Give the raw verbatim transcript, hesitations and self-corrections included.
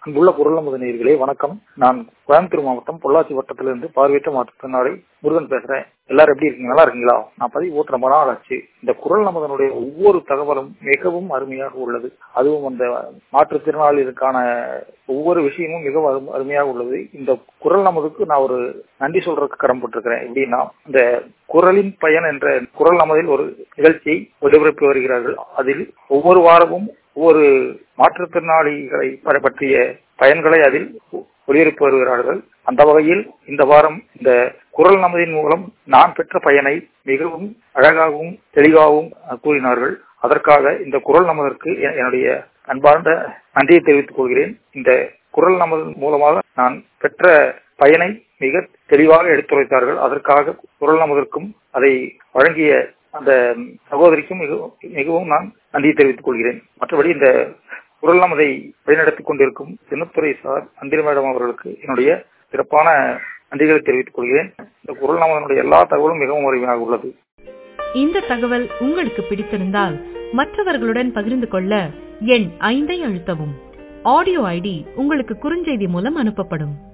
அங்குள்ள குரல் நமது நேயர்களே வணக்கம். நான் கோயம்புத்தூர் மாவட்டம் பொள்ளாச்சி வட்டத்திலிருந்து பார்வையற்ற மாற்றுத்திறனாளி முருகன் பேசுறேன். எல்லாரும் எப்படி இருக்கீங்க? நல்லா இருக்கீங்களா? நான் பதிவு போட்டு ரொம்ப நாள் ஆச்சு. இந்த குரல் நமதனுடைய ஒவ்வொரு தகவலும் மிகவும் அருமையாக உள்ளது. அதுவும் அந்த மாற்றுத்திறனாளிகளுக்கான ஒவ்வொரு விஷயமும் மிகவும் அருமையாக உள்ளது. இந்த குரல் நமதுக்கு நான் ஒரு நன்றி சொல்றதுக்கு கடன்பட்டிருக்கிறேன். எப்படின்னா, இந்த குரலின் பயன் என்ற குரல் நமதில் ஒரு நிகழ்ச்சியை ஒளிபரப்பி வருகிறார்கள். அதில் ஒவ்வொரு வாரமும் ஒவ்வொரு மாற்றுத்திறனாளிகளை பற்றிய பயன்களை அதில் ஒளிபரப்பி வருகிறார்கள். அந்த வகையில் இந்த வாரம் இந்த குரல் நமதின் மூலம் நான் பெற்ற பயனை மிகவும் அழகாகவும் தெளிவாகவும் கூறினார்கள். அதற்காக இந்த குரல் நமதற்கு என்னுடைய அன்பார்ந்த நன்றியை தெரிவித்துக் கொள்கிறேன். இந்த குரல் நமது மூலமாக நான் பெற்ற பயனை மிக தெளிவாக எடுத்துரைத்தார்கள். அதற்காக குரல் நமதற்கும் அதை வழங்கிய அந்த சகோதரிக்கும் மிகவும் நான் நன்றியை தெரிவித்துக் கொள்கிறேன். மற்றபடி இந்த குரல் நமதை வழிநடத்திக் கொண்டிருக்கும் சின்னத்துறை சார் அந்திர மேடம் அவர்களுக்கு என்னுடைய சிறப்பான நன்றிகளை தெரிவித்துக் கொள்கிறேன். இந்த குரல் நமதனுடைய எல்லா தகவலும் மிகவும் அருமையாக உள்ளது. இந்த தகவல் உங்களுக்கு பிடித்திருந்தால் மற்றவர்களுடன் பகிர்ந்து கொள்ள எண் ஐந்தை அழுத்தவும். ஆடியோ ஐடி உங்களுக்கு குறுஞ்செய்தி மூலம் அனுப்பப்படும்.